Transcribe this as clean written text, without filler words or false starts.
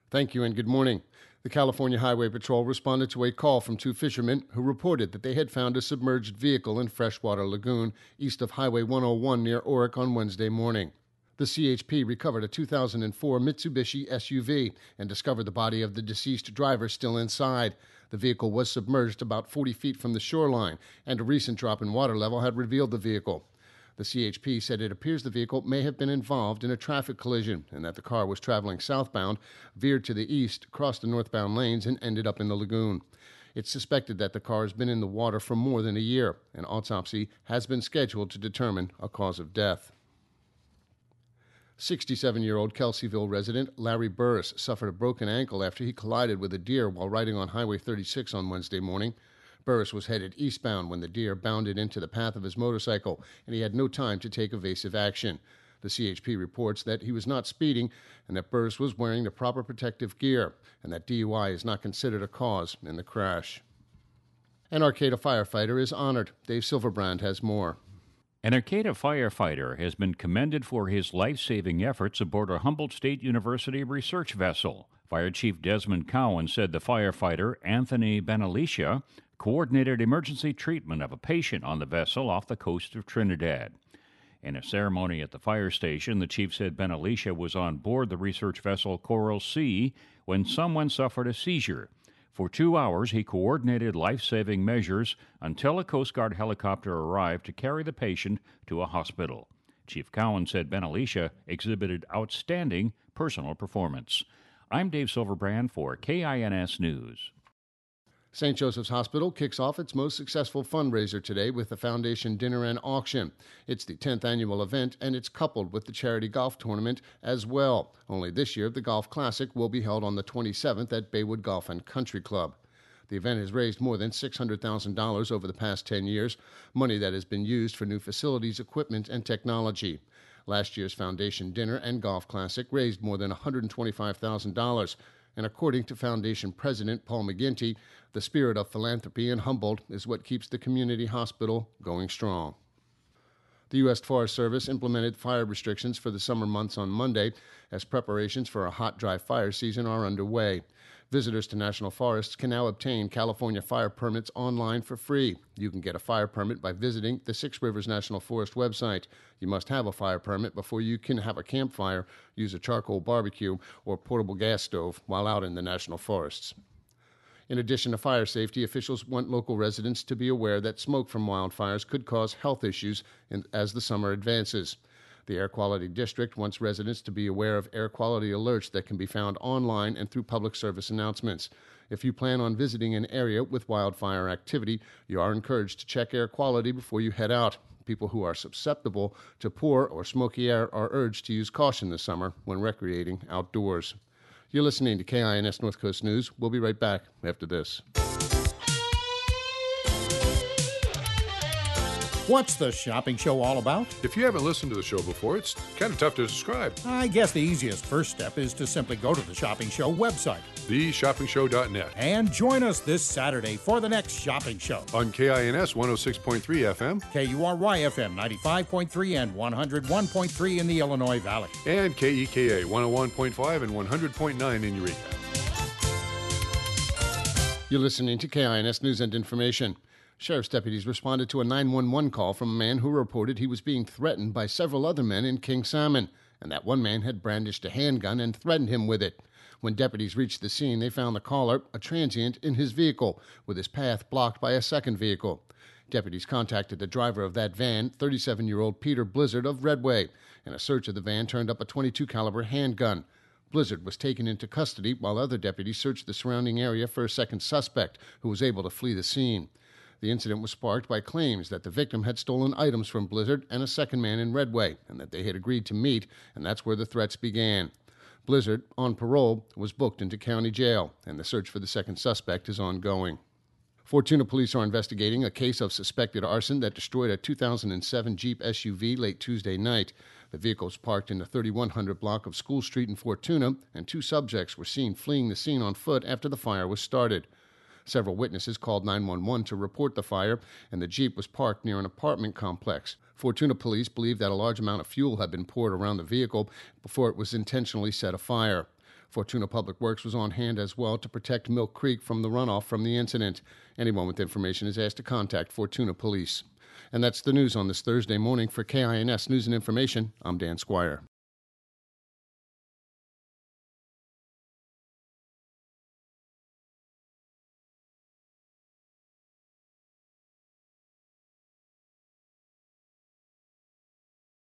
Thank you and good morning. The California Highway Patrol responded to a call from two fishermen who reported that they had found a submerged vehicle in freshwater lagoon east of Highway 101 near Oric on Wednesday morning. The CHP recovered a 2004 Mitsubishi SUV and discovered the body of the deceased driver still inside. The vehicle was submerged about 40 feet from the shoreline, and a recent drop in water level had revealed the vehicle. The CHP said it appears the vehicle may have been involved in a traffic collision and that the car was traveling southbound, veered to the east, crossed the northbound lanes, and ended up in the lagoon. It's suspected that the car has been in the water for more than a year. An autopsy has been scheduled to determine a cause of death. 67-year-old Kelseyville resident Larry Burris suffered a broken ankle after he collided with a deer while riding on Highway 36 on Wednesday morning. Burris was headed eastbound when the deer bounded into the path of his motorcycle, and he had no time to take evasive action. The CHP reports that he was not speeding and that Burris was wearing the proper protective gear, and that DUI is not considered a cause in the crash. An Arcata firefighter is honored. Dave Silverbrand has more. An Arcata firefighter has been commended for his life-saving efforts aboard a Humboldt State University research vessel. Fire Chief Desmond Cowan said the firefighter, Anthony Benalicia, coordinated emergency treatment of a patient on the vessel off the coast of Trinidad. In a ceremony at the fire station, the chief said Benalicia was on board the research vessel Coral Sea when someone suffered a seizure. For 2 hours, he coordinated life-saving measures until a Coast Guard helicopter arrived to carry the patient to a hospital. Chief Cowan said Benalicia exhibited outstanding personal performance. I'm Dave Silverbrand for KINS News. St. Joseph's Hospital kicks off its most successful fundraiser today with the Foundation Dinner and Auction. It's the 10th annual event, and it's coupled with the charity golf tournament as well. Only this year, the Golf Classic will be held on the 27th at Baywood Golf and Country Club. The event has raised more than $600,000 over the past 10 years, money that has been used for new facilities, equipment, and technology. Last year's Foundation Dinner and Golf Classic raised more than $125,000. And according to Foundation President Paul McGinty, the spirit of philanthropy in Humboldt is what keeps the community hospital going strong. The U.S. Forest Service implemented fire restrictions for the summer months on Monday as preparations for a hot, dry fire season are underway. Visitors to national forests can now obtain California fire permits online for free. You can get a fire permit by visiting the Six Rivers National Forest website. You must have a fire permit before you can have a campfire, use a charcoal barbecue, or portable gas stove while out in the national forests. In addition to fire safety, officials want local residents to be aware that smoke from wildfires could cause health issues as the summer advances. The Air Quality District wants residents to be aware of air quality alerts that can be found online and through public service announcements. If you plan on visiting an area with wildfire activity, you are encouraged to check air quality before you head out. People who are susceptible to poor or smoky air are urged to use caution this summer when recreating outdoors. You're listening to KINS North Coast News. We'll be right back after this. What's the shopping show all about? If you haven't listened to the show before, it's kind of tough to describe. I guess the easiest first step is to simply go to the Shopping Show website. TheShoppingShow.net. And join us this Saturday for the next Shopping Show. On KINS 106.3 FM. KURY FM 95.3 and 101.3 in the Illinois Valley. And KEKA 101.5 and 100.9 in Eureka. You're listening to KINS News and Information. Sheriff's deputies responded to a 911 call from a man who reported he was being threatened by several other men in King Salmon, and that one man had brandished a handgun and threatened him with it. When deputies reached the scene, they found the caller, a transient, in his vehicle, with his path blocked by a second vehicle. Deputies contacted the driver of that van, 37-year-old Peter Blizzard of Redway, and a search of the van turned up a .22 caliber handgun. Blizzard was taken into custody while other deputies searched the surrounding area for a second suspect, who was able to flee the scene. The incident was sparked by claims that the victim had stolen items from Blizzard and a second man in Redway, and that they had agreed to meet, and that's where the threats began. Blizzard, on parole, was booked into county jail, and the search for the second suspect is ongoing. Fortuna police are investigating a case of suspected arson that destroyed a 2007 Jeep SUV late Tuesday night. The vehicle was parked in the 3100 block of School Street in Fortuna, and two subjects were seen fleeing the scene on foot after the fire was started. Several witnesses called 911 to report the fire, and the Jeep was parked near an apartment complex. Fortuna police believe that a large amount of fuel had been poured around the vehicle before it was intentionally set afire. Fortuna Public Works was on hand as well to protect Mill Creek from the runoff from the incident. Anyone with information is asked to contact Fortuna Police. And that's the news on this Thursday morning. For KINS News and Information, I'm Dan Squire.